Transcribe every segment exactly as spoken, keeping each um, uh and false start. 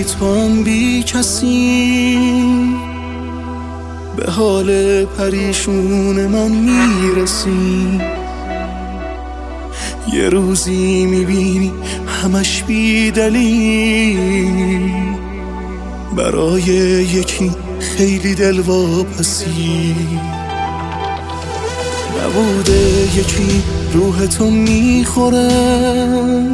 بی تو هم بی کسی به حال پریشون من میرسی. یه روزی میبینی همش بی دلیل، برای یکی خیلی دلواپسی. نبوده یکی روح تو میخوره،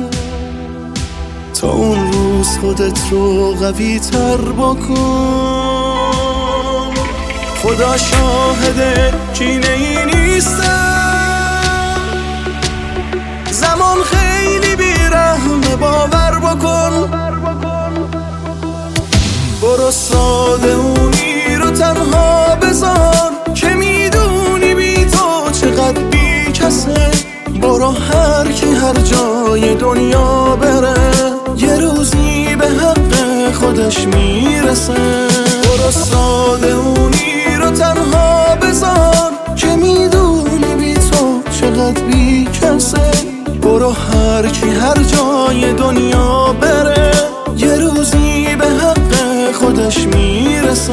تا اون روز خودت رو قوی تر بکن. خدا شاهده کینه ای نیستم، زمان خیلی بیرحمه باور بکن. برو ساده اونی رو تنها بذار که میدونی بی تو چقدر بی کسه. برو هر کی هر جای دنیا بره یه روزی به حق خودش میرسه. برو ساده اونی رو تنها بذار که میدونی بی تو چقدر بی کسه. برو هر کی هر جای دنیا بره یه روزی به حق خودش میرسه.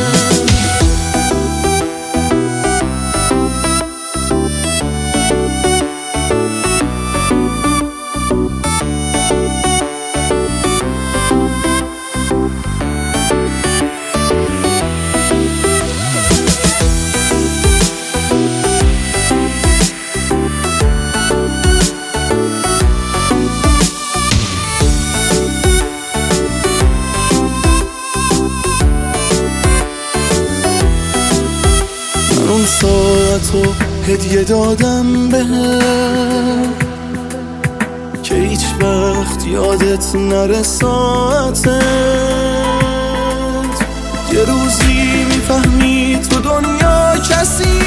اون ساعتو هدیه دادم بهت که هیچ وقت یادت نره ساعتت. یه روزی میفهمی تو دنیا کسی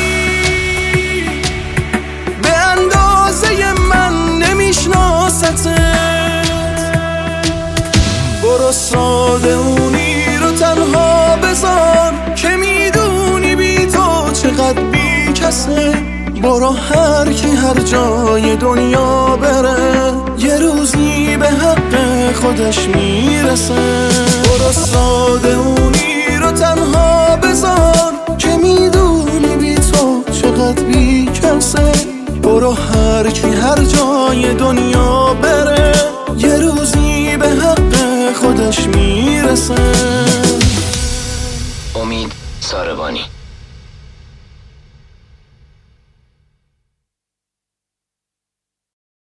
به اندازه من نمیشناستت. برو ساده اونی رو تنها بذار که میدونی بی تو چقدر بی کسه. برو هر کی هر جای دنیا بره یه روزی به حق خودش میرسه. برو ساده اونی رو تنها بذار که میدونی بی تو چقدر بی کسه. برو هر کی هر جای دنیا بره یه روزی به حق خودش میرسه. امید ساربانی.